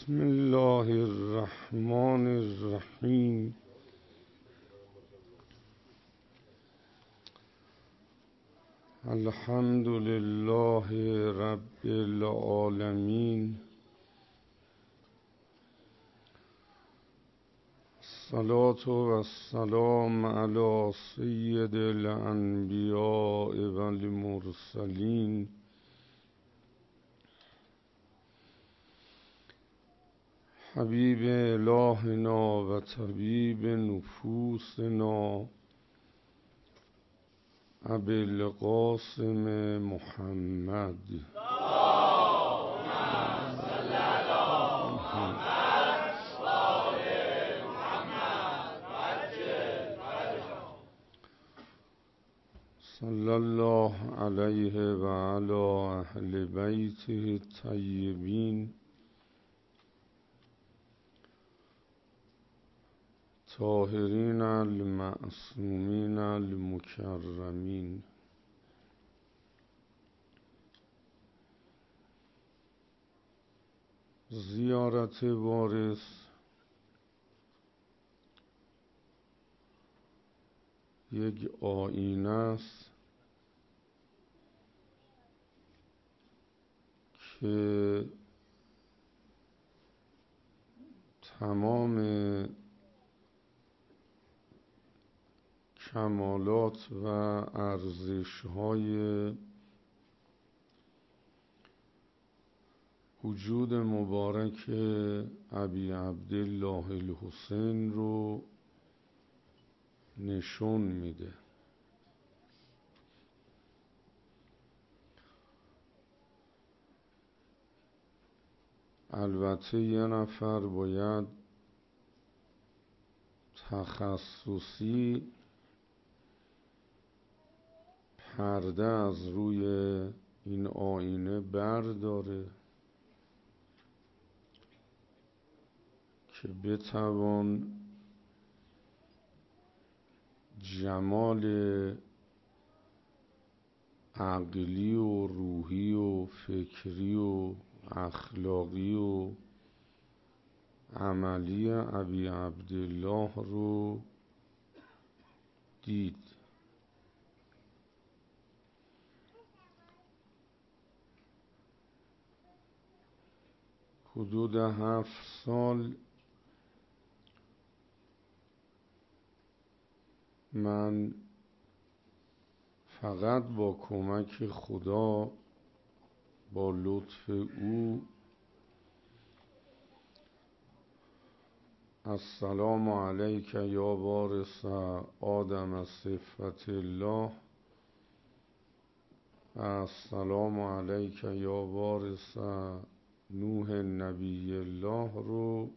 بسم الله الرحمن الرحیم. الحمد لله رب العالمین. الصلاة والسلام علی سید الانبیاء والمرسلین حبیب الهنا و طبیب نفوسنا ابی القاسم محمد. صلی الله علیه و علی اهل بیته الطیبین طاهرین المعصومین المکرمین. زیارت وارث یک آیینه است که تمام کمالات و ارزش‌های وجود مبارک ابی عبدالله الحسین رو نشون میده. البته یه نفر باید تخصصی پرده از روی این آینه برداره که بتوان جمال عقلی و روحی و فکری و اخلاقی و عملی ابی عبدالله رو دید. حدود 7 سال من فقط با کمک خدا، با لطف او، السلام علیک یا وارث آدم صفت الله و السلام علیک یا وارث نوح نبی الله رو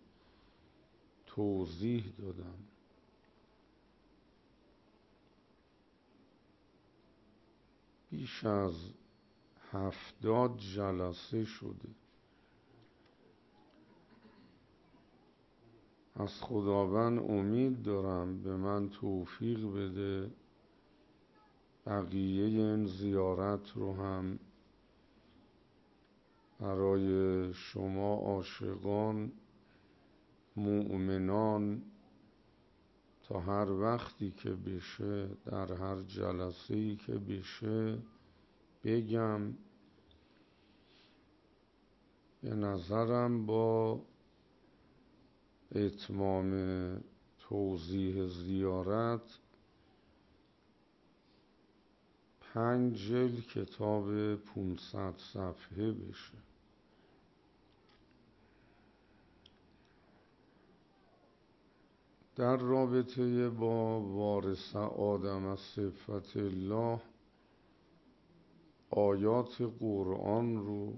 توضیح دادم. بیش از 70 جلسه شده. از خداوند امید دارم به من توفیق بده بقیه این زیارت رو هم برای شما عاشقان مؤمنان تا هر وقتی که بشه، در هر جلسه‌ای که بشه بگم. به نظرم با اتمام توضیح زیارت 5 جلد کتاب 500 صفحه بشه. در رابطه با وارث آدم صفت الله آیات قرآن رو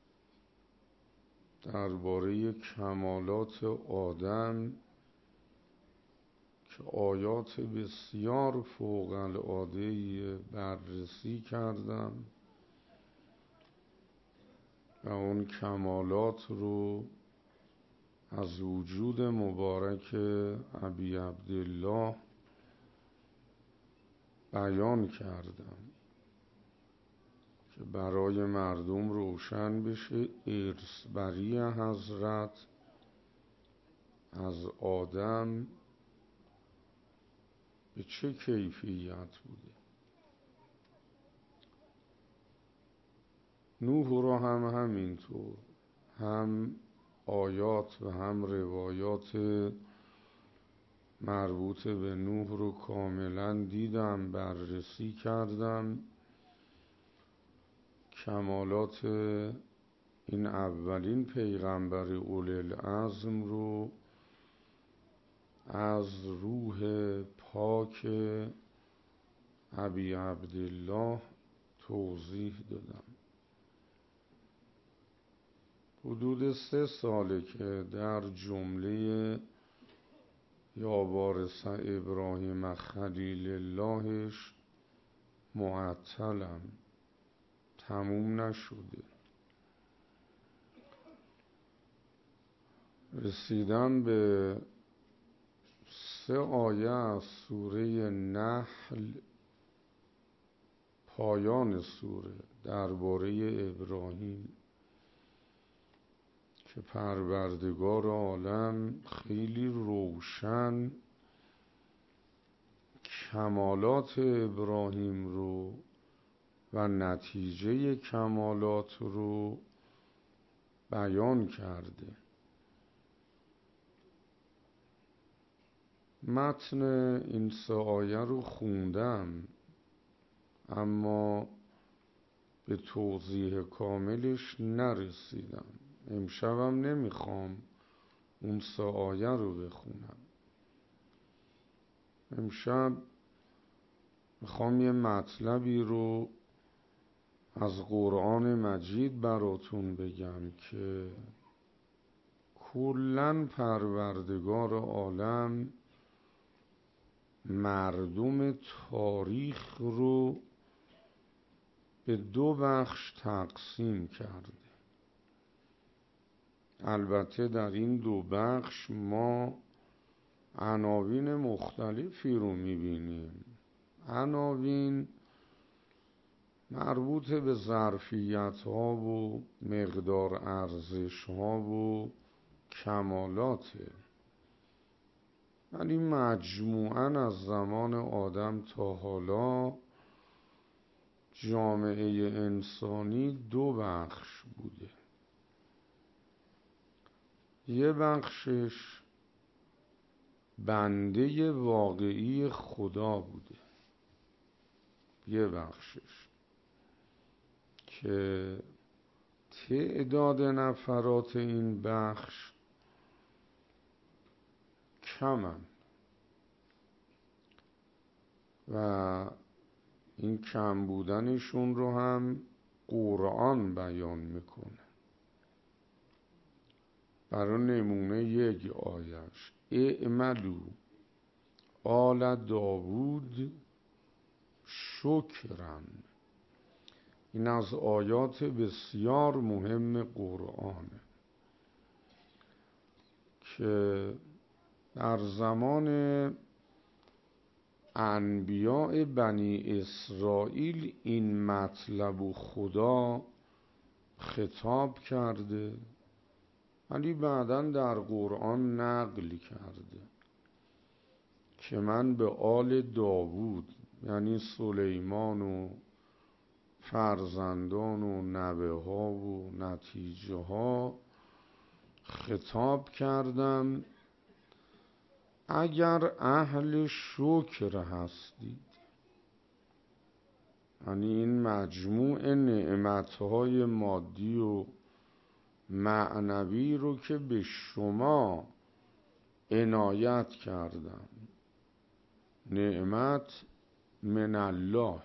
درباره کمالات آدم که آیات بسیار فوق العاده بررسی کردم و اون کمالات رو از وجود مبارک ابی عبدالله بیان کردم که برای مردم روشن بشه ارث بری حضرت از آدم به چه کیفیت بوده. نوح رو هم همینطور، هم آیات و هم روایات مربوط به نوح رو کاملا دیدم، بررسی کردم. کمالات این اولین پیغمبر اولوالعزم رو از روح پاک ابی عبدالله توضیح دادم. حدود 3 ساله که در جمله یا وارث ابراهیم خلیل اللهش معطلم، تموم نشده. رسیدم به 3 آیه از سوره نحل، پایان سوره، درباره ابراهیم که پروردگار عالم خیلی روشن کمالات ابراهیم رو و نتیجه کمالات رو بیان کرده. متن این 3 آیه رو خوندم، اما به توضیح کاملش نرسیدم. امشبم نمیخوام اون 3 آیه رو بخونم. امشب میخوام یه مطلبی رو از قرآن مجید براتون بگم که کلاً پروردگار عالم مردم تاریخ رو به 2 بخش تقسیم کرده. البته در این 2 بخش ما عناوین مختلفی رو میبینیم. عناوین مربوط به ظرفیت ها و مقدار ارزش ها و کمالاته، ولی مجموعاً از زمان آدم تا حالا جامعه انسانی 2 بخش بوده. یه بخشش بنده واقعی خدا بوده، یه بخشش که تعداد نفرات این بخش کمن و این کم بودنشون رو هم قرآن بیان میکنه. برای نمونه یک آیش، اعملوا آل داوود شکرن. این از آیات بسیار مهم قرآنه که در زمان انبیاء بنی اسرائیل این مطلب و خدا خطاب کرده، ولی بعداً در قرآن نقل کرده که من به آل داوود، یعنی سلیمان و فرزندان و نوه ها و نتیجه ها خطاب کردم اگر اهل شکر هستید. یعنی این مجموع نعمتهای مادی و معنوی رو که به شما عنایت کردم، نعمت من الله،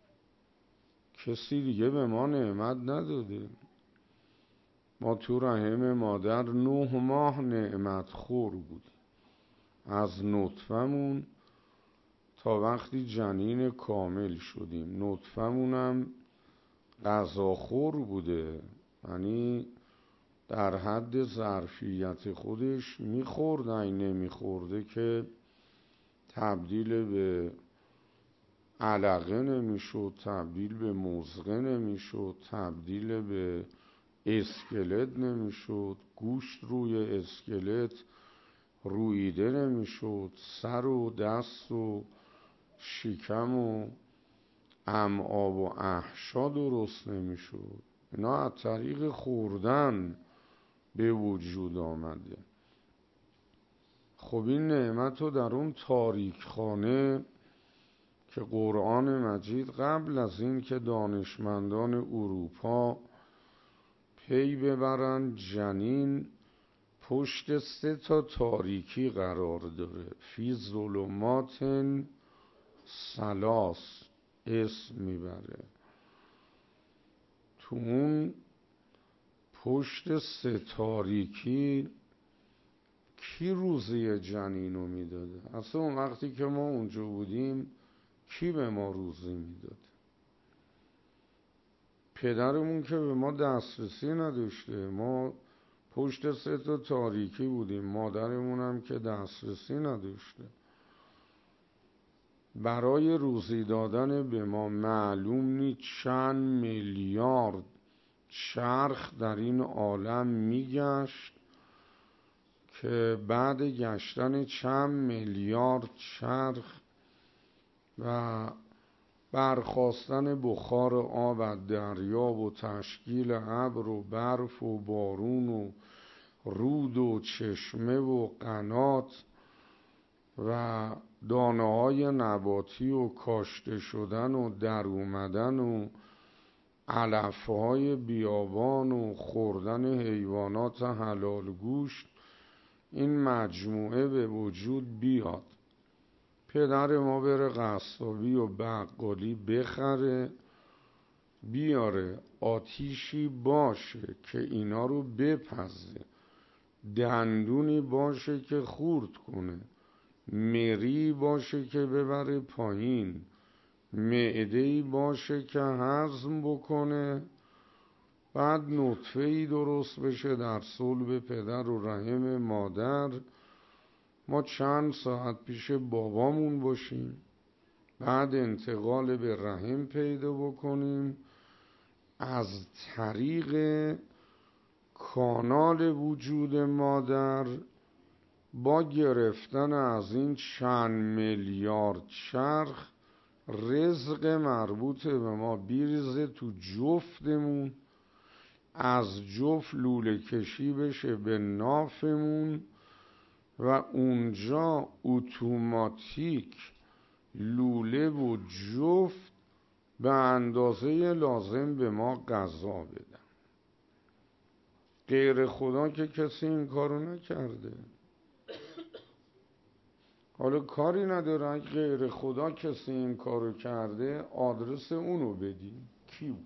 کسی دیگه به ما نعمت نداده. ما تو رحم مادر 9 ماه نعمت خور بودیم، از نطفمون تا وقتی جنین کامل شدیم. نطفمونم غذاخور بوده، یعنی در حد ظرفیت خودش میخورد، این نمیخورده که تبدیل به علقه نمیشد، تبدیل به مضغه نمیشد، تبدیل به اسکلت نمیشد، گوشت روی اسکلت روییده نمیشد، سر و دست و شکم و امعا و احشا درست نمیشد. اینا از طریق خوردن به وجود آمده. خب این نعمت رو در اون تاریک خانه که قرآن مجید قبل از این که دانشمندان اروپا پی ببرن جنین پشت 3 تاریکی قرار داره، فی ظلمات 3 اسم میبره. تو اون پشت 3 تاریکی کی روزی جنین رو میداده؟ اصلا اون وقتی که ما اونجا بودیم کی به ما روزی میداده؟ پدرمون که به ما دسترسی نداشته، ما پشت 3 تاریکی بودیم، مادرمون هم که دسترسی نداشته. برای روزی دادن به ما معلوم نیست چند میلیارد چرخ در این عالم میگشت که بعد گشتن چند میلیارد چرخ و برخاستن بخار آب از دریا و تشکیل ابر و برف و بارون و رود و چشمه و قنات و دانه‌های نباتی و کاشته شدن و در اومدن و علف‌های بیابان و خوردن حیوانات حلال گوشت، این مجموعه به وجود بیاد. پدر ما بره قصابی و بقالی بخره بیاره، آتیشی باشه که اینا رو بپزه، دندونی باشه که خورد کنه، مری باشه که ببره پایین، معده‌ای باشه که هضم بکنه، بعد نطفه‌ای درست بشه در صلب پدر و رحم مادر، ما چند ساعت پیش بابامون باشیم، بعد انتقال به رحم پیدا بکنیم، از طریق کانال وجود مادر با گرفتن از این چند میلیارد چرخ رزق مربوط به ما بیریزه تو جفتمون، از جفت لوله کشی بشه به نافمون و اونجا اتوماتیک لوله و جفت به اندازه لازم به ما غذا بدن. غیر خدا که کسی این کارو نکرده. حالا کاری نداره غیر خدا کسی این کارو کرده، آدرس اونو بدیم کی بود؟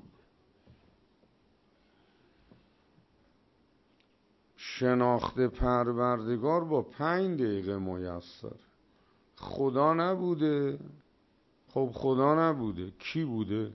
شناخت پروردگار با 5 دقیقه میسر. خدا نبوده. خب خدا نبوده کی بوده؟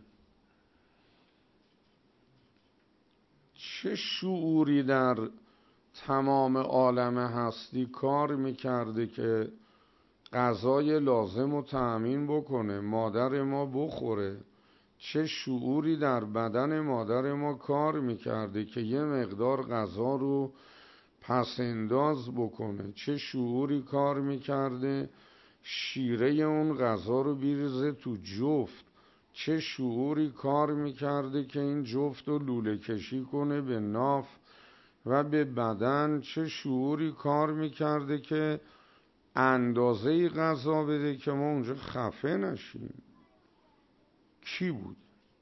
چه شعوری در تمام عالم هستی کار میکرده که غذای لازم رو تأمین بکنه، مادر ما بخوره؟ چه شعوری در بدن مادر ما کار میکرده که یه مقدار غذا رو پس انداز بکنه؟ چه شعوری کار میکرده شیره اون غذا رو بیریزه تو جفت؟ چه شعوری کار میکرده که این جفت رو لوله کشی کنه به ناف و به بدن؟ چه شعوری کار میکرده که اندازه غذا بده که ما اونجا خفه نشیم؟ کی بود؟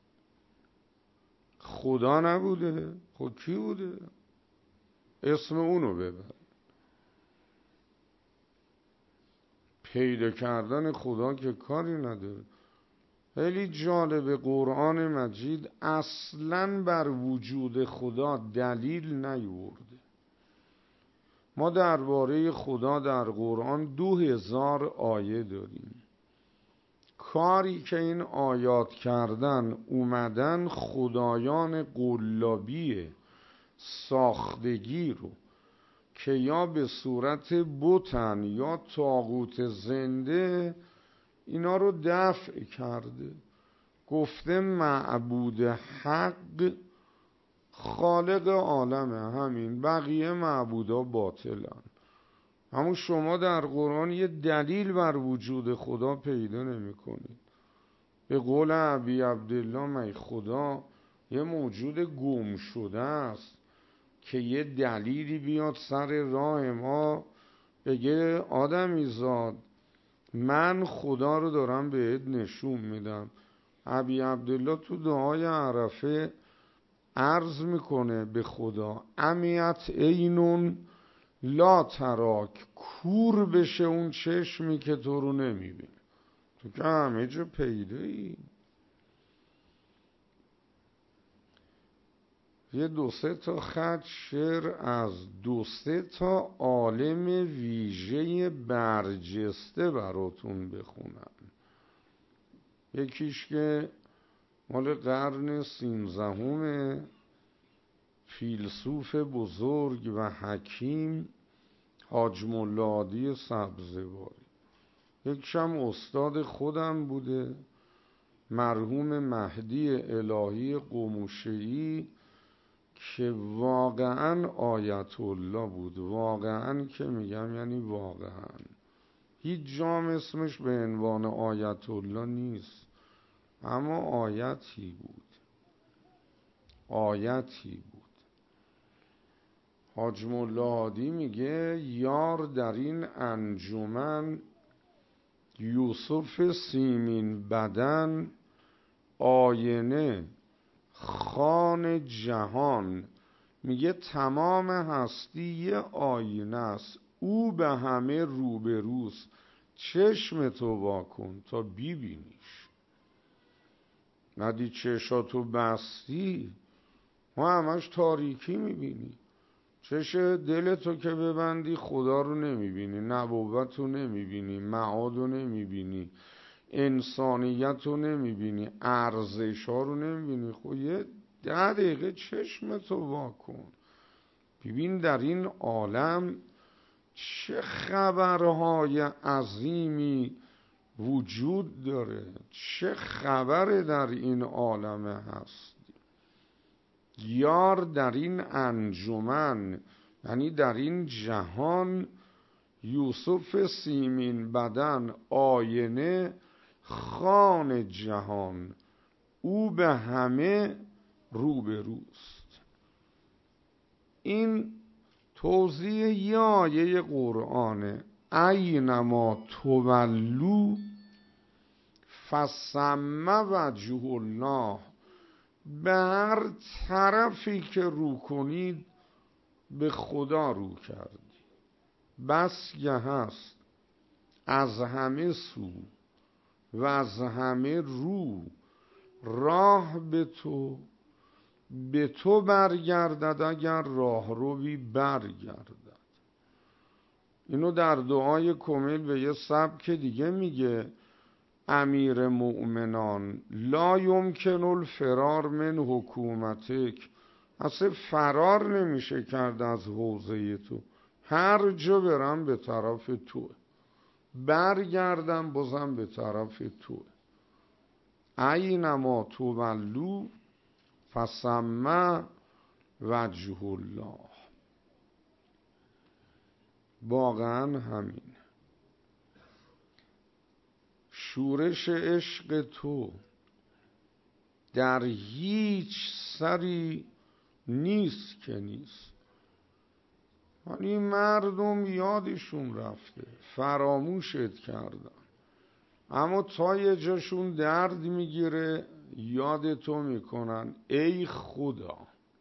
خدا نبوده؟ خب کی بوده؟ اسم اونو ببر. پیدا کردن خدا که کاری نداره. خیلی جالب، قرآن مجید اصلاً بر وجود خدا دلیل نیورده. ما درباره خدا در قرآن 2000 آیه داریم. کاری که این آیات کردن، اومدن خدایان قلابی ساختگی رو که یا به صورت بتن یا طاغوت زنده، اینا رو دفع کرده. گفته معبود حق خالق عالمه، همین، بقیه معبودا باطلن. اما شما در قرآن یه دلیل بر وجود خدا پیدا نمی کنید. به قول ابی عبدالله می خدا یه موجود گم شده است که یه دلیلی بیاد سر راه ما بگه آدمی زاد من خدا رو دارم بهت نشون میدم. ابی عبدالله تو دعای عرفه عرض میکنه به خدا امیت اینون لا تراک، کور بشه اون چشمی که تو رو نمیبینه. تو که همه جا پیدایی. یه 2-3 خط شعر از 2-3 عالم ویژه برجسته براتون بخونم. یکیش که مال قرن 13 فیلسوف بزرگ و حکیم حاج ملا عادی سبزواری. یکشم استاد خودم بوده مرحوم مهدی الهی قموشه‌ای که واقعا آیت الله بود. واقعا که میگم یعنی واقعا هیچ جام اسمش به عنوان آیت الله نیست، اما آیتی بود. آیتی بود. حاج ملا عادی میگه یار در این انجمن یوسف سیمین بدن آینه خان جهان. میگه تمام هستی یه آینه است، او به همه روبروست، چشم تو واکن تا بیبینیش. ندی چشاتو بستی ما همش تاریکی میبینی. چش دلتو که ببندی خدا رو نمیبینی، نبوت رو نمیبینی، معاد رو نمیبینی، انسانیت رو نمیبینی، ارزش ها رو نمیبینی. خب یه 10 دقیقه چشمتو واکن ببین در این عالم چه خبرهای عظیمی وجود داره، چه خبر در این عالم هست. یار در این انجمن یعنی در این جهان یوسف سیمین بدن آینه خان جهان، او به همه روبروست. این توضیح یه آیه قرآنه اینما تولو فثم وجه الله. به هر طرفی که رو کنید به خدا رو کردی. بس که هست از همه سو و از همه رو راه به تو برگردد اگر راه روی برگردد. اینو در دعای کمیل به یه سبک دیگه میگه امیر مؤمنان لا یمکن الفرار من حکومتک. اصلا فرار نمیشه کرد از حوزه تو، هر جا برم به طرف تو، برگردم بازم به طرف تو. اینما تولو فثم وجه الله. واقعا همین شورش عشق تو در هیچ سری نیست که نیست. این مردم یادشون رفته، فراموشت کردن، اما تا یه جاشون درد میگیره یادتو میکنن ای خدا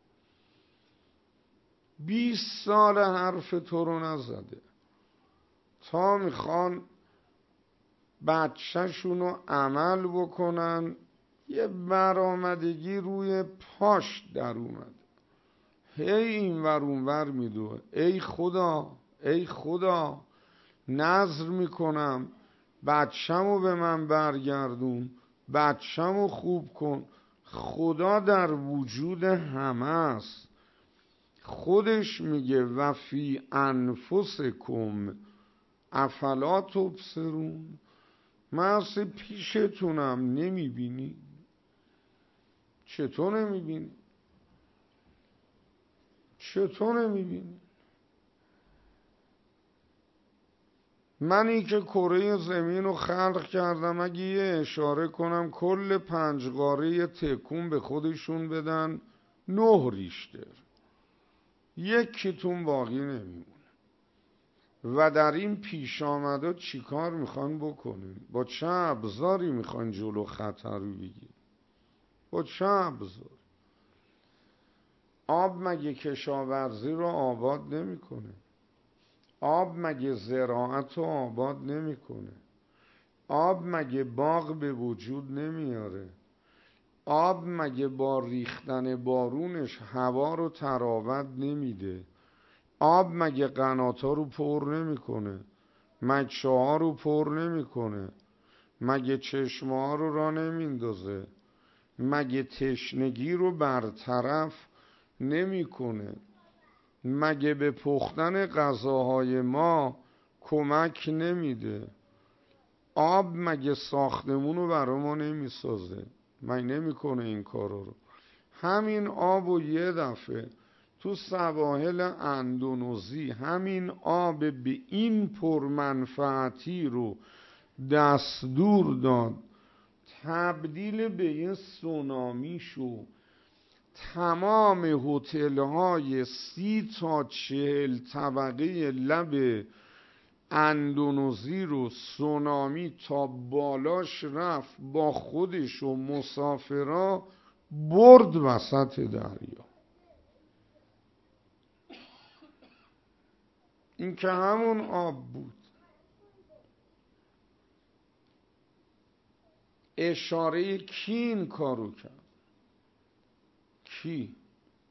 20 سال حرف تو رو نزده، تا میخوان بچه‌شونو عمل بکنن یه برآمدگی روی پاش در اومد، هی این ور اون ور میدوه. ای خدا ای خدا نذر میکنم بچه‌مو به من برگردون، بچه‌مو خوب کن. خدا در وجود همه است. خودش میگه و فی انفسکم افلا تبصرون. من اصلا پیشتونم نمیبینی؟ چطور نمیبینی؟ چطور نمیبینی؟ منی که کره زمین رو خلق کردم، اگه یه اشاره کنم کل 5 قاره تکون به خودشون بدن 9 ریشتر، یکیتون باقی نمیمونه. و در این پیش آمده چی کار میخوان بکنین؟ با چه ابزاری میخوان جلو خطر رو بگیرین؟ با چه ابزار؟ آب مگه کشاورزی رو آباد نمیکنه؟ آب مگه زراعت رو آباد نمیکنه؟ آب مگه باغ به وجود نمیاره؟ آب مگه با ریختن بارونش هوا رو تراوت نمیده؟ آب مگه قناتا رو پر نمیکنه؟ مگه ها رو پر نمیکنه؟ مگه چشمه ها رو راه نمیندازه؟ مگه تشنگی رو برطرف نمیکنه؟ مگه به پختن غذاهای ما کمک نمیده؟ آب مگه ساختمون رو برای ما نمیسازه؟ مگه نمیکنه این کارا رو؟ همین آب و یه دفعه تو سواحل اندونزی همین آب به این پرمنفعتی رو دستور داد تبدیل به یه سونامی شو. تمام هتل‌های 30 تا 40 طبقه لب اندونزی رو سونامی تا بالاش رفت، با خودش و مسافرا برد وسط دریا. این که همون آب بود. اشاره کی این کارو کرد؟ کی؟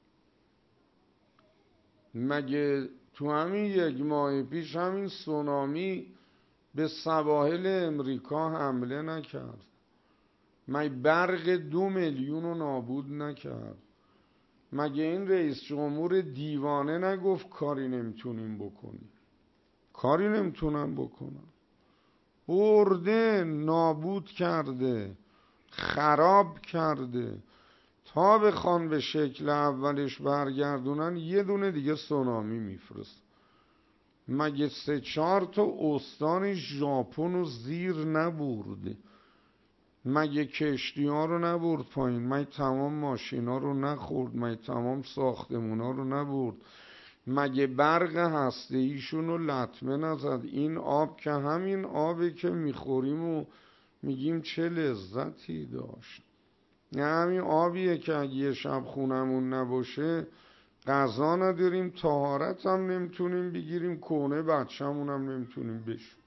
مگه تو همین 1 ماه پیش همین سونامی به سواحل امریکا حمله نکرد؟ مگه برق 2 میلیون رو نابود نکرد؟ مگه این رئیس جمهور دیوانه نگفت کاری نمیتونیم بکنیم؟ کاری نمیتونم بکنم. برده، نابود کرده، خراب کرده. تا بخوان به شکل اولش برگردونن یه دونه دیگه سونامی میفرست. مگه 3-4 تا استان ژاپن رو زیر نبرده؟ مگه کشتی ها رو نبرد پایین؟ مگه تمام ماشین ها رو نخورد؟ مگه تمام ساختمون ها رو نبرد؟ مگه برق هسته ایشون رو لطمه نزد؟ این آب که همین آبی که میخوریم و میگیم چه لذتی داشت. نه همین آبیه که اگه یه شب خونمون نباشه غذا نداریم، طهارت هم نمیتونیم بگیریم، کونه بچه‌مون هم نمیتونیم بشوریم.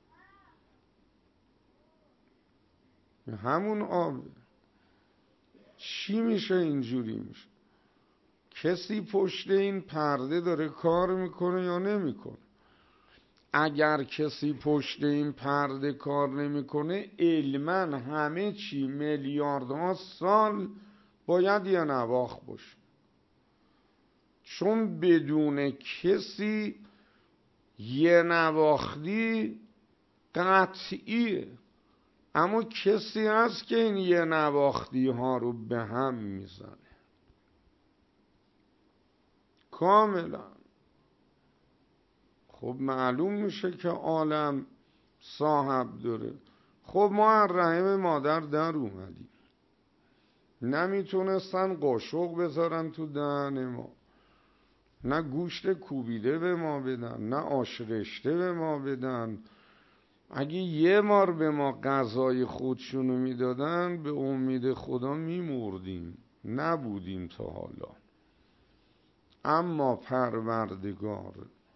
همون آب. چی میشه اینجوری میشه؟ کسی پشت این پرده داره کار میکنه یا نمیکنه؟ اگر کسی پشت این پرده کار نمیکنه علما همه چی میلیاردها سال باید یه نواخت باشه. چون بدون کسی یه نواختی قطعیه. اما کسی هست که این یه نواختی ها رو به هم میزنه کاملا. خب معلوم میشه که عالم صاحب داره. خب ما از رحم مادر در اومدیم، نمیتونستن قاشق بذارن تو دهن ما، نه گوشت کوبیده به ما بدن، نه آش رشته به ما بدن. اگه یه بار به ما غذای خودشونو میدادن به امید خدا میمردیم، نبودیم تا حالا. اما پروردگار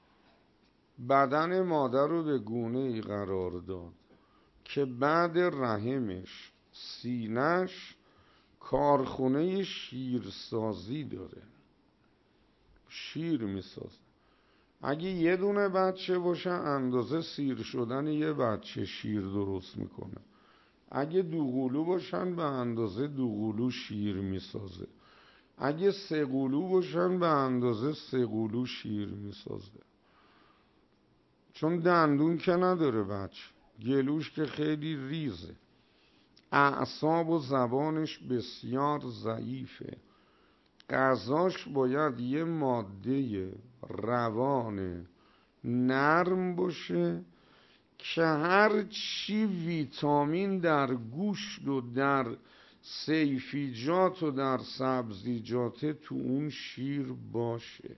بدن مادر رو به گونه ای قرار داد که بعد رحمش سینش کارخونه شیرسازی داره، شیر میسازه. اگه یه دونه بچه باشه اندازه سیر شدن یه بچه شیر درست میکنه. اگه 2 قلو باشن به اندازه 2 قلو شیر میسازه. اگه 3 قلو باشن به اندازه 3 قلو شیر میسازه. چون دندون که نداره بچه، گلوش که خیلی ریزه، اعصاب و زبانش بسیار ضعیفه. غذاش باید یه ماده روان نرم باشه که هر چی ویتامین در گوشت و در سیفیجات و در سبزیجات تو اون شیر باشه.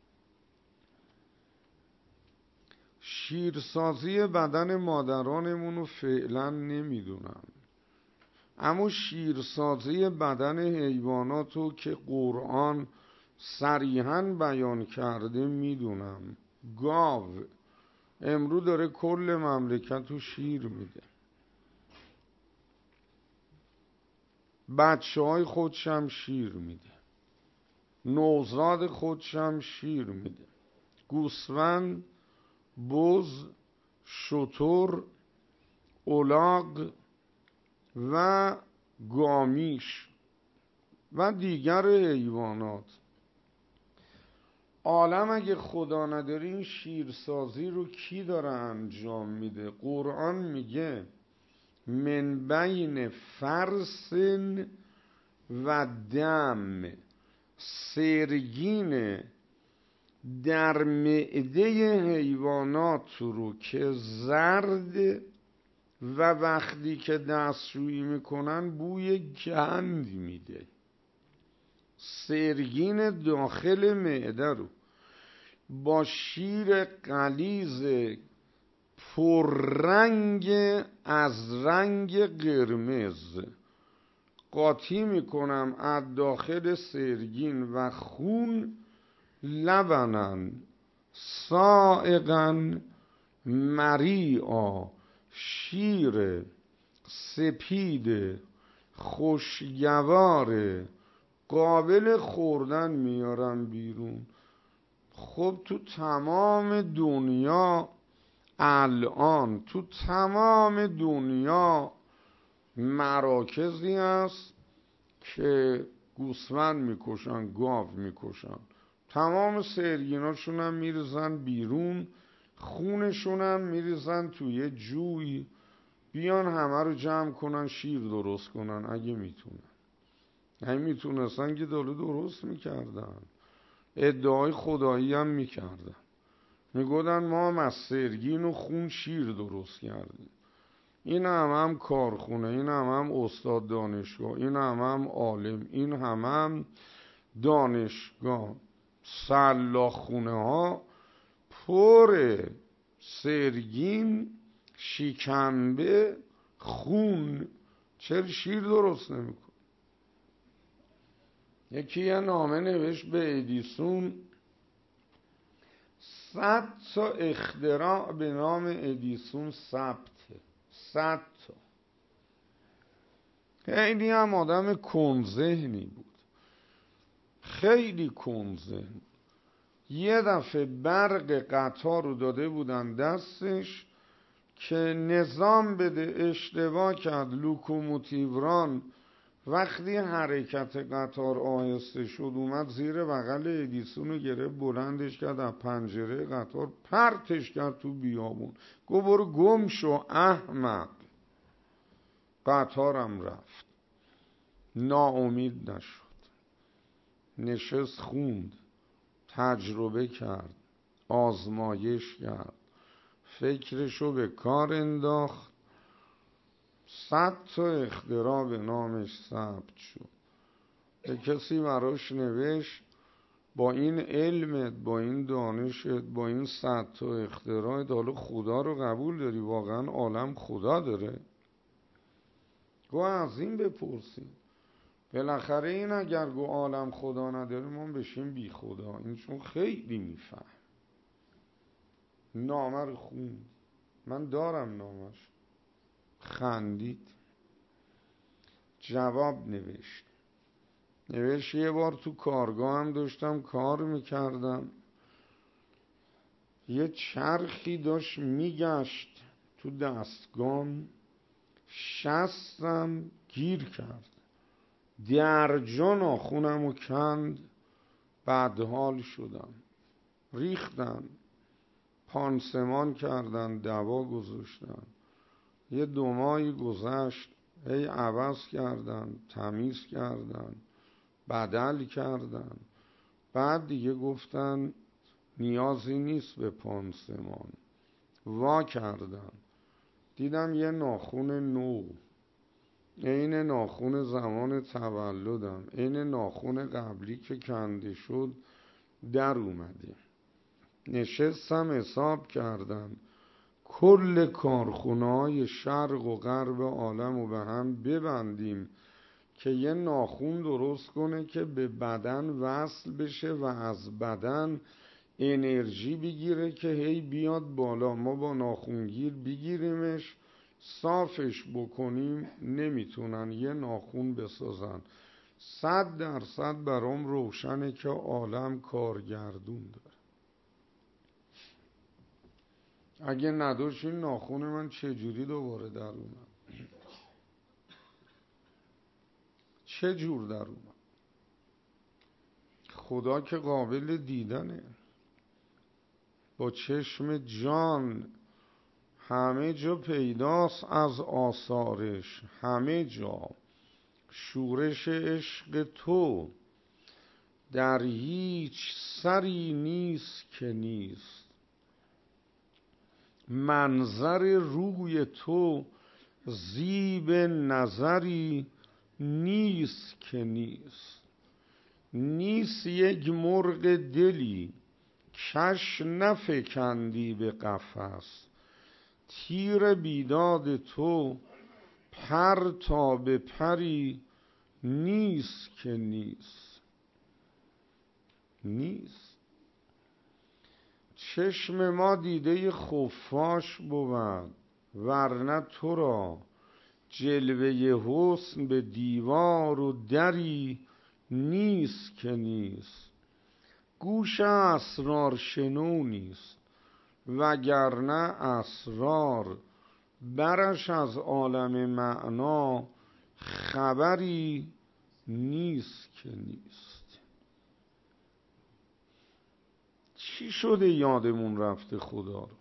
شیرسازی بدن مادرانمونو فعلا نمیدونم، اما شیرسازی بدن حیواناتو که قرآن صریحاً بیان کرده میدونم. گاو امرو داره کل مملکتو شیر میده، بچه های خودشم شیر میده، نوزاد خودشم شیر میده، گوسفند، بز، شتر، الاغ و گامیش و دیگر حیوانات. عالم اگه خدا نداره این شیرسازی رو کی داره انجام میده؟ قرآن میگه من بین فرس و دم، سرگین در معده حیوانات رو که زرد و وقتی که دستشویی میکنن بوی گند میده، سرگین داخل معده رو با شیر غلیظ پررنگ از رنگ قرمز قاطی میکنم از داخل سرگین و خون، لبنن سائغن مریعا، شیر سپید خوشگوار قابل خوردن میارن بیرون. خب تو تمام دنیا الان، تو تمام دنیا مراکزی هست که گوسفند میکشن، گاو میکشن، تمام سرگیناشون هم میریزن بیرون، خونشون هم میریزن توی جوی، بیان همه رو جمع کنن شیر درست کنن. اگه میتونن، اگه میتونستن که درست میکردن، ادعای خدایی هم میکردن، میگودن ما هم از سرگین و خون شیر درست کردیم. این هم کارخونه، این هم استاد دانشگاه، این هم عالم، این هم دانشگاه، سلاخونه ها پر سرگین، شکمبه، خون. چرا شیر درست نمیکن؟ یکی یه نامه نوشت به ادیسون، 100 تا اختراع به نام ادیسون ثبته، 100 تا. خیلی هم آدم کندذهنی بود، خیلی کندذهن. یه دفعه برق قطار رو داده بودن دستش که نظام بده، اشتباه کرد. لوکوموتیوران وقتی حرکت قطار آهسته شد اومد زیر بغل ادیسون رو گرفت، بلندش کرد، از پنجره قطار پرتش کرد تو بیابون، گفت برو گم شو احمق. قطارم رفت، ناامید نشد، نشست خوند، تجربه کرد، آزمایش کرد، فکرشو به کار انداخت. 100 تا اختراع به نامش ثبت شد. به کسی براش نوشت با این علمت، با این دانشت، با این 100 تا اختراعت، حالا خدا رو قبول داری؟ واقعا عالم خدا داره؟ گو از این بپرسیم. بالاخره این اگر گو عالم خدا نداره ما بشیم بی خدا. این چون خیلی میفهم. نامه رو خوند، من دارم نامش، خندید، جواب نوشت یه بار تو کارگاه هم داشتم کار میکردم، یه چرخی داشت میگشت تو دستگام، شستم گیر کرد، درجا ناخونم و کند، بدحال شدم، ریختن، پانسمان کردن، دوا گذاشتن. یه 2 ماهی گذشت، هی عوض کردن، تمیز کردن، بدل کردن. بعد دیگه گفتن نیازی نیست به پانسمان، وا کردن. دیدم یه ناخون نو، عین ناخون زمان تولدم، عین ناخون قبلی که کنده شد در اومده. نشستم حساب کردم کل کارخونه‌های شرق و غرب عالم رو به هم ببندیم که یه ناخون درست کنه که به بدن وصل بشه و از بدن انرژی بگیره که هی بیاد بالا، ما با ناخونگیر بگیریمش صافش بکنیم نمیتونن یه ناخون بسازن. 100% برام روشنه که عالم کارگردون داره. اگه نداشت این ناخون من چجوری دوباره در اومد؟ چه جور در اومد؟ خدا که قابل دیدنه، با چشم جان همه جا پیداست از آثارش، همه جا شورش عشق تو، در هیچ سری نیست که نیست، منظر روی تو زیب نظری نیست که نیست. نیست یک مرغ دلی کش نفکندی به قفس، تیر بیداد تو پر تا به پری نیست که نیست. نیست. چشم ما دیده خفاش بود، ورنه تو را جلوه حسن به دیوار و دری نیست که نیست. گوش اسرار شنو نیست، وگرنه اسرار برش از عالم معنا خبری نیست که نیست. چی شده یادمون رفته خدا رو؟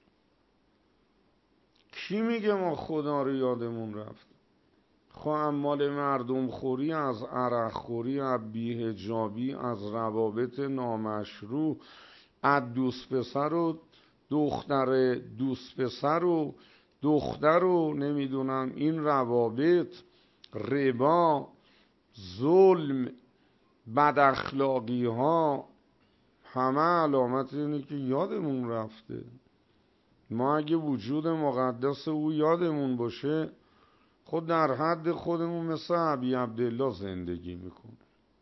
کی میگه ما خدا رو یادمون رفت؟ خواهم مال مردم خوری، از عرق خوری، از بی‌حجابی، از روابط نامشروع، از دوست پسر و دختر دوست پسر و دختر و نمیدونم این روابط، ربا، ظلم، بد اخلاقی ها، همه علامت اینه که یادمون رفته. ما اگه وجود مقدس او یادمون باشه، خود در حد خودمون مثل ابی عبدالله زندگی میکنه.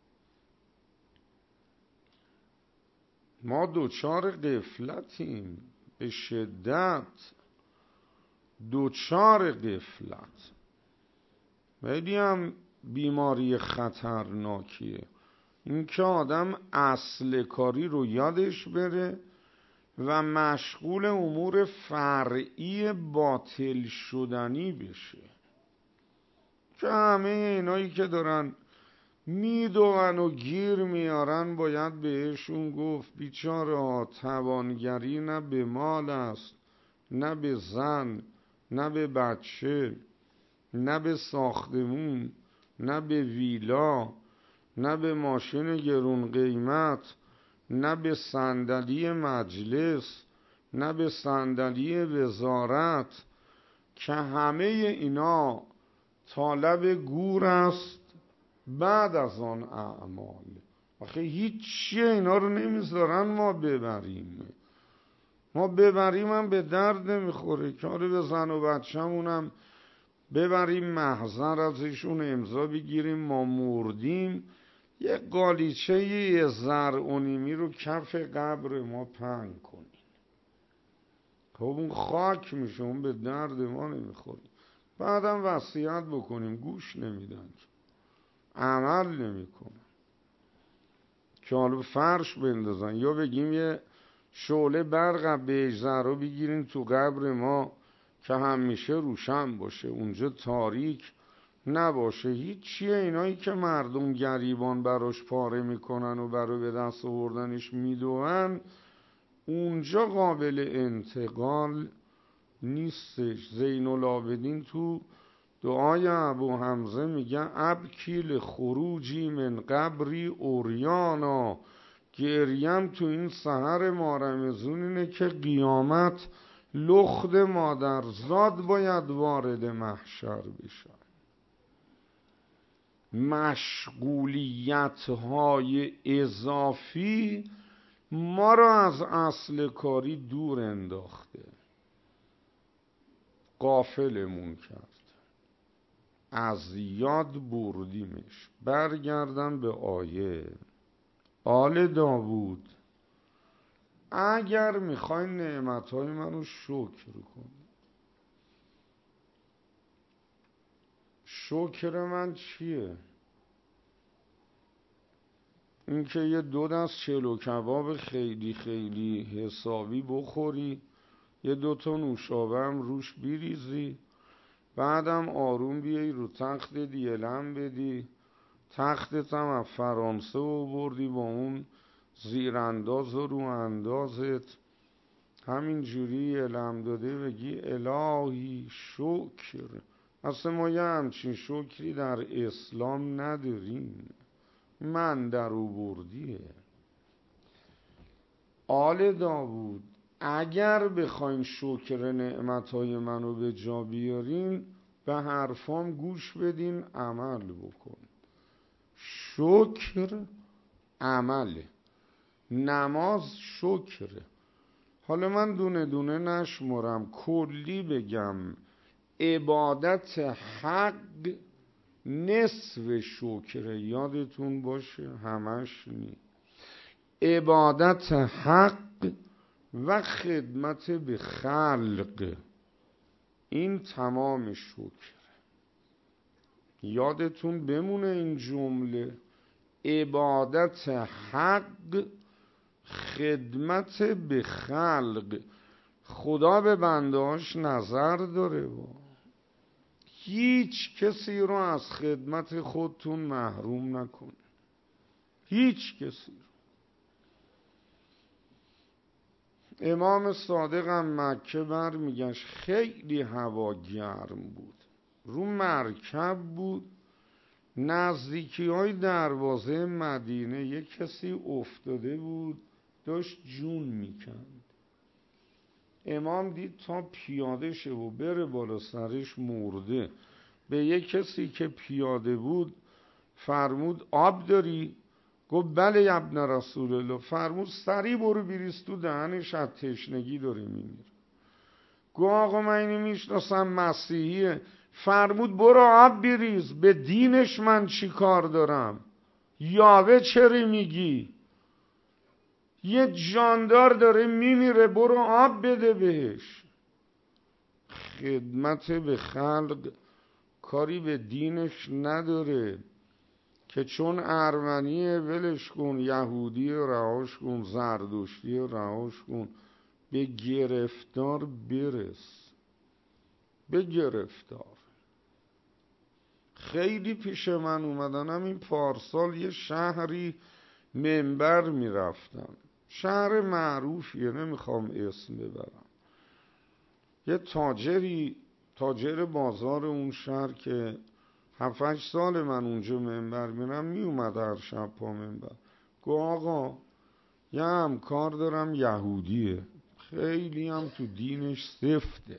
ما دوچار غفلتیم، به شدت دوچار غفلت. خیلی هم بیماری خطرناکیه این که آدم اصل کاری رو یادش بره و مشغول امور فرعی باطل شدنی بشه، که همه اینایی که دارن میدوون و گیر میارن باید بهشون گفت بیچاره ها، توانگری نه به مال است، نه به زن، نه به بچه، نه به ساختمون، نه به ویلا، نه به ماشین گرون قیمت، نه به صندلی مجلس، نه به صندلی وزارت، که همه اینا طالب گور است بعد از آن اعمال. آخه هیچی اینا رو نمیذارن ما ببریم. ما ببریم هم به درد نمیخوره. کار به زن و بچه‌مونم ببریم محضر ازشون امضا بگیریم ما مردیم، یه قالیچه یه زرعونیمی رو کف قبر ما پهن کنیم. خب اون خاک میشه، اون به درد ما نمیخوره. بعدم وصیت بکنیم، گوش نمیدن، عمل نمیکنن. که حالا فرش بندازن یا بگیم یه شعله برق بهش زهرا بگیرین تو قبر ما که همیشه روشن باشه، اونجا تاریک نباشه. هیچیه اینایی که مردم گریبان براش پاره میکنن و برای به دست آوردنش میدوون، اونجا قابل انتقال نیستش. زین العابدین تو دعای ابو حمزه میگن ابکی لخروجی من قبری اوریانا، گریم تو این سحر مارمزون اینه که قیامت لخت مادرزاد باید وارد محشر بشن. مشغولیت های اضافی ما را از اصل کاری دور انداخته، غافلمون کرد، از یاد بردیمش. برگردم به آیه. آل داوود اگر میخواین نعمتهای منو شکر کنی، شکر من چیه؟ اینکه یه 2 دست چلو کباب خیلی خیلی حسابی بخوری، یه 2 تا نوشابه هم روش بریزی، بعدم آروم بیایی رو تخت دیلم بدی، تختت هم از فرانسه بردی با اون زیرانداز و رو اندازت، همین جوری علم داده بگی الهی شکر. اصلا ما یه همچین شکری در اسلام نداریم، من در آوردیه. آل داوود اگر بخواین شکر نعمتهای منو به جا بیارین، به حرفام گوش بدین، عمل بکن. شکر عمله، نماز شکره. حالا من دونه دونه نشمرم، کلی بگم. عبادت حق نصف شکره، یادتون باشه، همش نی. عبادت حق و خدمت به خلق، این تمام شکر. یادتون بمونه این جمله، عبادت حق، خدمت به خلق. خدا به بندهاش نظر داره با. هیچ کسی رو از خدمت خودتون محروم نکن، هیچ کسی رو. امام صادق هم مکه برمیگشت، خیلی هوا گرم بود، رو مرکب بود، نزدیکی های دروازه مدینه یک کسی افتاده بود، داشت جون میکند. امام دید تا پیاده شه و بره بالا سرش مرده، به یک کسی که پیاده بود فرمود آب داری؟ گفت بله ابن رسول الله. فرمود سریع برو بریز تو دهنش، از تشنگی داره میمیره. گفت آقا من اینو میشناسم مسیحیه. فرمود برو آب بریز، به دینش من چی کار دارم؟ یاوه چرا میگی؟ یه جاندار داره میمیره، برو آب بده بهش. خدمت به خلق کاری به دینش نداره که چون ارمنیه ولش کن، یهودی رهاش کن، زردشتی رهاش کن، به گرفتار برس، به گرفتار. خیلی پیش من اومدن، همین پارسال یه شهری منبر میرفتم، شهر معروفیه نمیخوام اسم ببرم، یه تاجر بازار اون شهر که 7-8 سال من اونجا منبر میرم، میومد هر شب پا منبر. گفت آقا یه همکار دارم یهودیه، خیلی هم تو دینش سفته،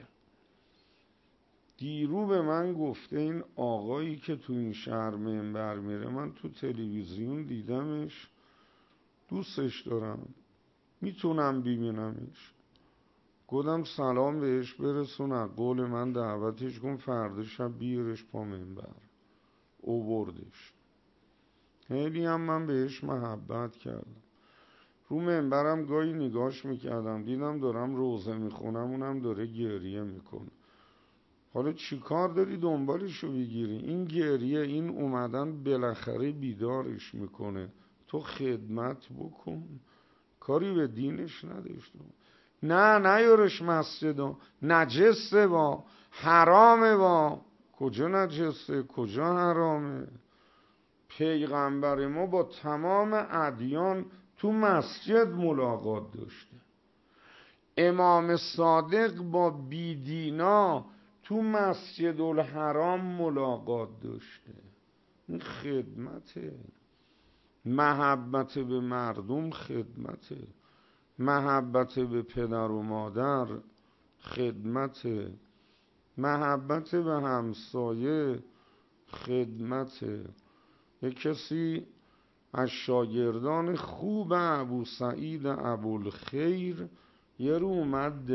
دیرو به من گفته این آقایی که تو این شهر منبر میره، من تو تلویزیون دیدمش، دوستش دارم، میتونم ببینمش. گفتم سلام بهش برسون، از قول من دعوتش کن، فردا شب بیارش پا منبر. اووردش. خیلی هم من بهش محبت کردم. رو منبرم گاهی نگاش میکردم، دیدم دارم روزه میخونم، اونم داره گریه میکنه. حالا چی کار داری دنبالشو بگیری؟ این گریه، این اومدن بالاخره بیدارش میکنه. تو خدمت بکن، کاری به دینش نداشته. نه نیارش مسجدو، نجسه با، حرامه با. کجا نجسه کجا حرامه؟ پیغمبر ما با تمام ادیان تو مسجد ملاقات داشته. امام صادق با بیدینا تو مسجد الحرام ملاقات داشته. این خدمته، محبت به مردم خدمته، محبت به پدر و مادر خدمت، محبت به همسایه خدمت. یک کسی از شاگردان خوب ابو سعید ابوالخیر یه رو اومد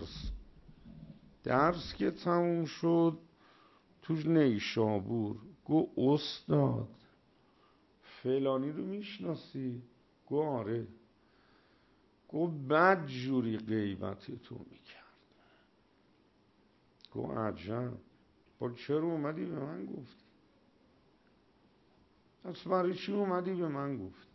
درس که تموم شد تو نیشابور، گو استاد فلانی رو میشناسی؟ گو آره. گو بد جوری غیبت تو میکرد. گو عجب، با چرا اومدی به من گفتی؟ از برای چی اومدی به من گفتی؟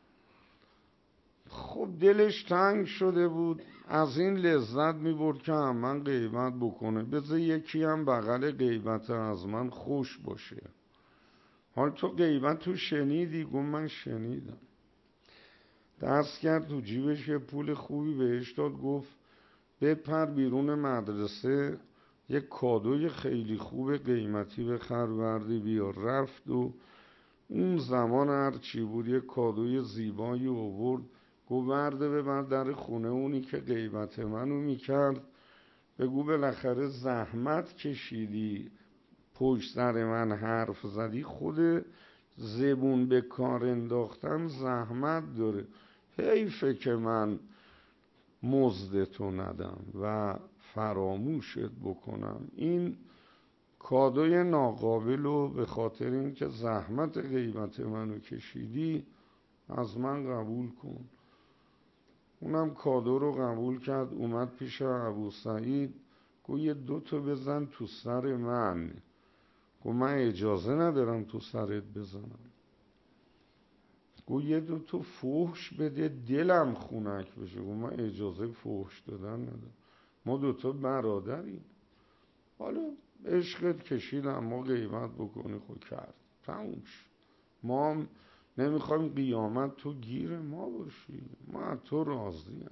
خب دلش تنگ شده بود، از این لذت میبرد که من غیبت بکنه، بذار یکی هم بغل غیبت از من خوش باشه. حال تو غیبت تو شنیدی؟ گفت من شنیدم. دست کرد تو جیبش یه پول خوبی بهش داد، گفت بپر بیرون مدرسه یک کادوی خیلی خوب قیمتی بخر بردی بیار. رفت و اون زمان هرچی بود یک کادوی زیبایی آورد، گفت برده ببر در خونه اونی که غیبت منو میکرد، بگو بالاخره زحمت کشیدی پشت سر من حرف زدی، خود زبون به کار انداختن زحمت داره، حیفه که من مزدتو ندم و فراموشت بکنم. این کادوی ناقابل رو به خاطر اینکه زحمت غیبت منو کشیدی از من قبول کن. اونم کادو رو قبول کرد، اومد پیش ابو سعید، گفت یه 2 تا بزن تو سر من. گفت من اجازه ندارم تو سرت بزنم. گفت یه 2 تا فحش بده دلم خنک بشه. گفت من اجازه فحش دادن ندارم، ما 2 تا برادریم. حالا عشقت کشیدم ما غیبت بکنی، خود کرد تموم شد. ما هم نمیخوایم قیامت تو گیر ما باشی، ما از تو راضیم.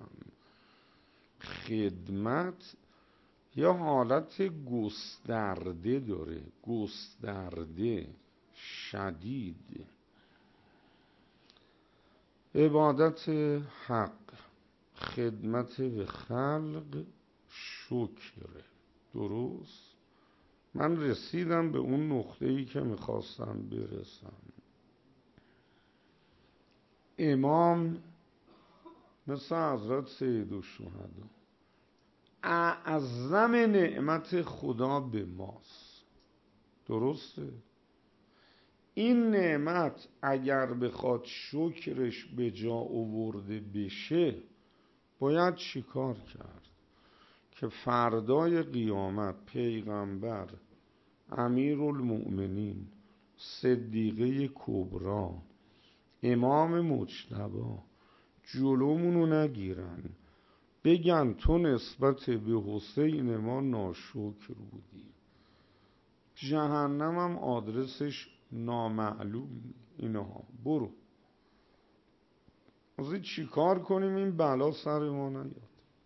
خدمت یا حالت گسترده داره، گسترده شدید. عبادت حق، خدمت به خلق، شکر. درست؟ من رسیدم به اون نقطه‌ای که میخواستم برسم. امام مثل حضرت سیدالشهدا، اعظم نعمت خدا به ماست. درسته؟ این نعمت اگر بخواد شکرش به جا آورده بشه باید چی کار کرد؟ که فردای قیامت پیغمبر، امیرالمؤمنین، صدیقه کبری، امام مجتبی جلومونو نگیرن بگن تو نسبت به حسین ما ناشکر بودی، جهنم هم آدرسش نامعلوم. اینها برو از چی کار کنیم این بلا سر ما نیاد.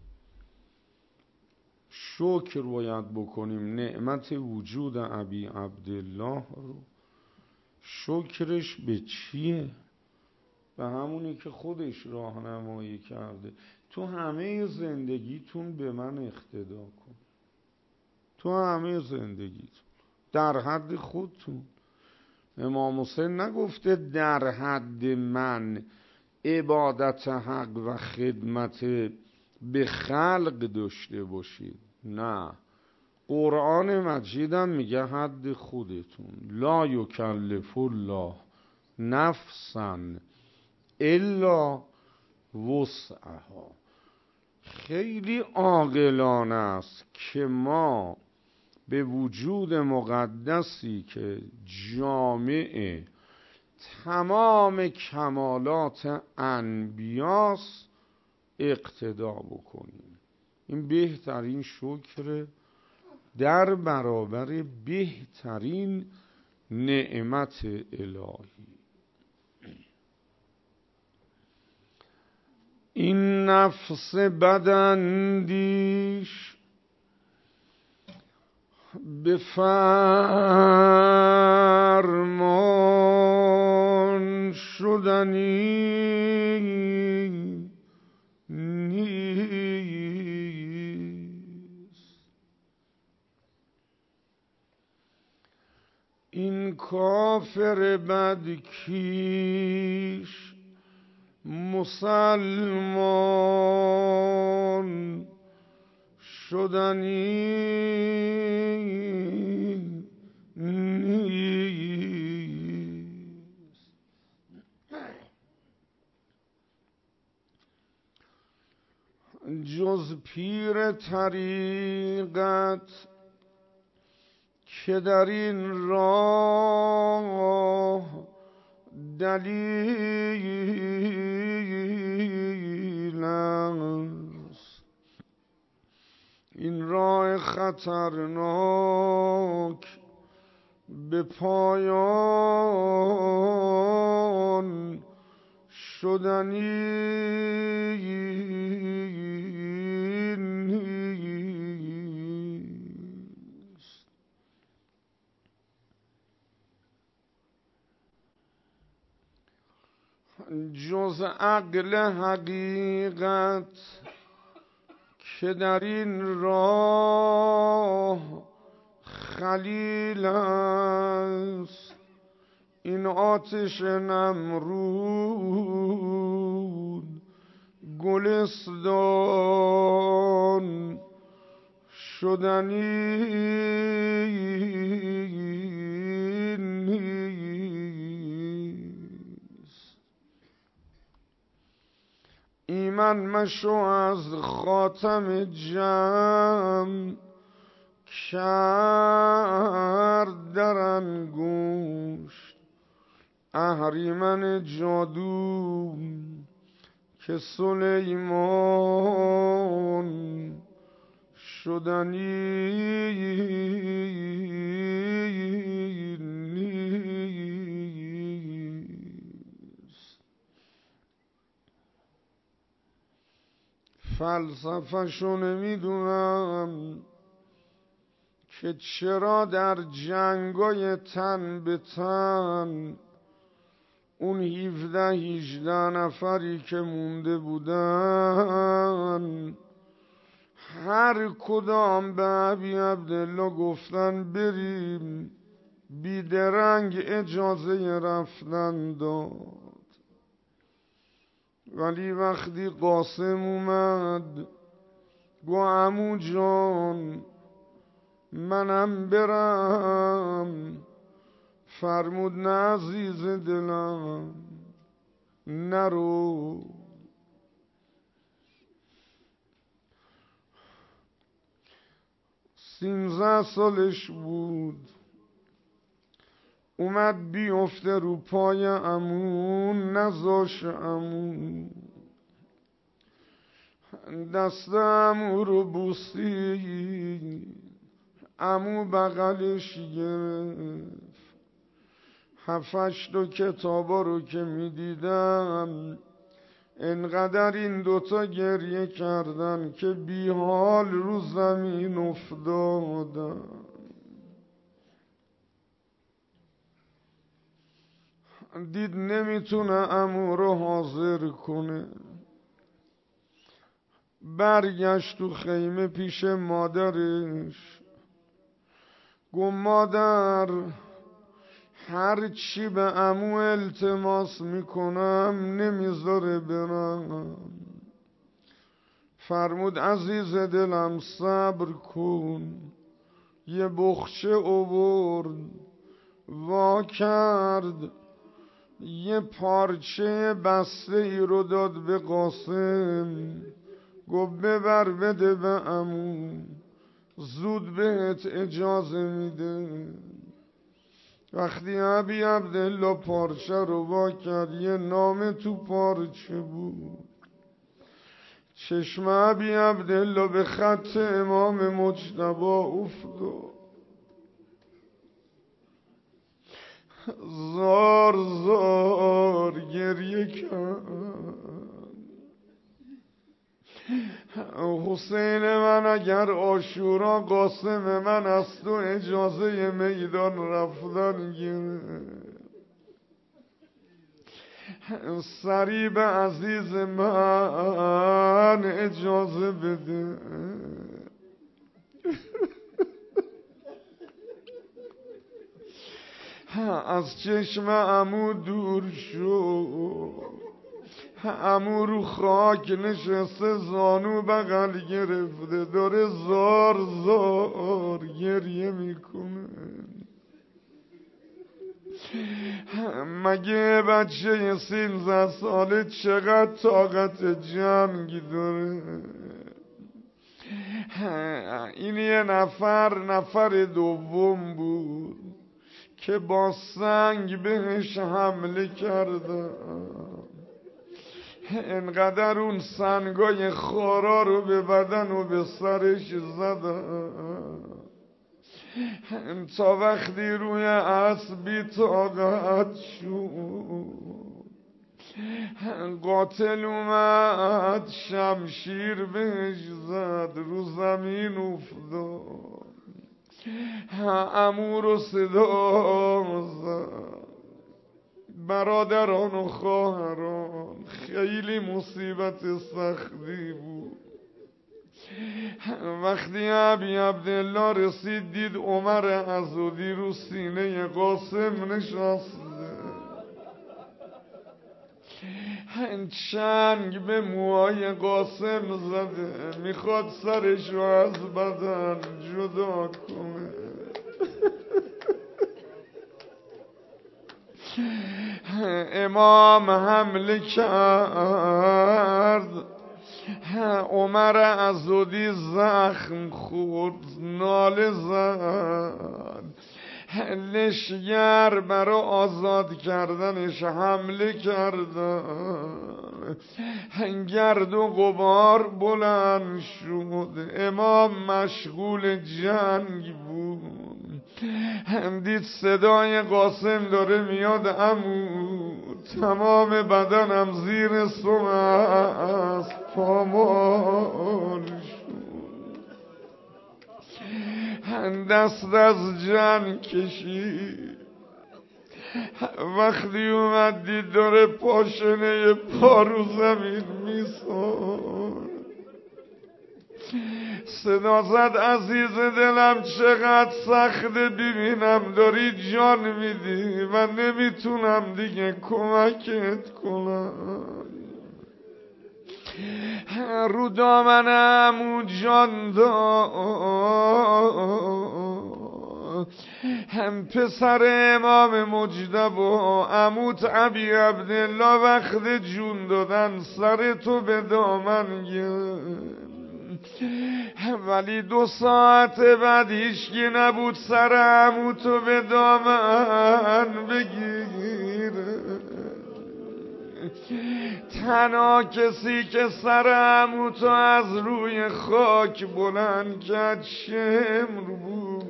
شکر باید بکنیم نعمت وجود ابی عبدالله رو. شکرش به چیه؟ به همونی که خودش راهنمایی کرده. تو همه زندگیتون به من اقتدا کن، تو همه زندگیتون در حد خودتون. امام حسین نگفته در حد من عبادت حق و خدمت به خلق داشته باشید. نه، قرآن مجیدم میگه حد خودتون. لا یکلف الله نفسا الا وسعها. خیلی عاقلانه است که ما به وجود مقدسی که جامع تمام کمالات انبیاست اقتدا بکنیم. این بهترین شکر در برابر بهترین نعمت الهی. این نفس بداندیش به فرمان شدنی نیست. این کافر بدکیش مسلمان شدنی نیست. جز پیر طریقت که در این راه دلیل است، این راه خطرناک به پایان شدنی نیست. جز عقل حقیقت که در این راه خلیل است، این آتش نمرود گلستان شدنی نیست. ایمن مشو از خاتم جمع کرد در انگشت اهریمن جادو که سلیمان شدنی نیست. فلسفه‌شو نمیدونم که چرا در جنگای تن به تن اون 17-18 نفری که مونده بودن هر کدام به ابی عبدالله گفتن بریم، بیدرنگ اجازه رفتن داد. ولی وقتی قاسم اومد گو عمو جان منم برم، فرمود نه عزیز دلم نرو. 13 سالش بود، اومد بیفته رو پای عمو، نذاش عمو، دست عمو رو بوسید، عمو بغلش گرفت. 7-8 کتابا رو که میدیدم انقدر این دوتا گریه کردن که بی حال رو زمین افتادن. دید نمیتونه عمو رو حاضر کنه، برگشت تو خیمه پیش مادرش، گفت مادر هر چی به عمو التماس میکنم نمیذاره برم. فرمود عزیز دلم صبر کن. یه بخچه آورد وا کرد، یه پارچه بسته ای رو داد به قاسم، گفت ببر بده به عمو، زود بهت اجازه میده. وقتی ابی عبدالله پارچه رو وا کرد یه نامه تو پارچه بود. چشم ابی عبدالله به خط امام مجتبی افتاد، زار زار گریه کرد. حسین من اگر عاشورا قاسم من از تو اجازه میدان رفتن گرفت، سریب عزیز من اجازه بده. از چشم عمو دور شد. عمو رو خاک نشسته زانو بغل گرفته داره زار زار گریه میکنه. مگه بچه 13 ساله چقدر طاقت جنگ داره؟ این یه نفر دوم بود که با سنگ بهش حمله کردن. انقدر اون سنگای خارا رو به بدن و به سرش زدن تا وقتی روی اسبی طاقت شد، قاتل اومد شمشیر بهش زد، رو زمین افتاد. عمو رو صدا زد. برادران و خواهران، خیلی مصیبت سختی بود. وقتی ابی عبدالله رسید دید عمر عضدی رو سینه قاسم نشسته، چنگ به موهای قاسم زده، میخواد سرش رو از بدن جدا کنه. امام حمله کرد، عمر عضدی زخم خورد، ناله زد. لشگر برای آزاد کردنش حمله کردن. گرد و غبار بلند شد. امام مشغول جنگ بود. دید صدای قاسم داره میاد عمو، تمام بدنم زیر سم است پامال شد. دست از جنگ کشید. وقتی اومد دید داره پاشنه پا رو زمین میسان، صدا زد عزیز دلم چقدر سخته، ببینم داری جان میدی و نمیتونم دیگه کمکت کنم. رو دامنم جان داد. هم پسر امام مجتبی عموت ابی عبدالله وقت جون دادن سر تو به دامن گرفت، ولی 2 ساعت بعد هیچکی نبود سر عموتو به دامن بگیره. تنها کسی که سر عموتو از روی خاک بلند کرد شمر بود.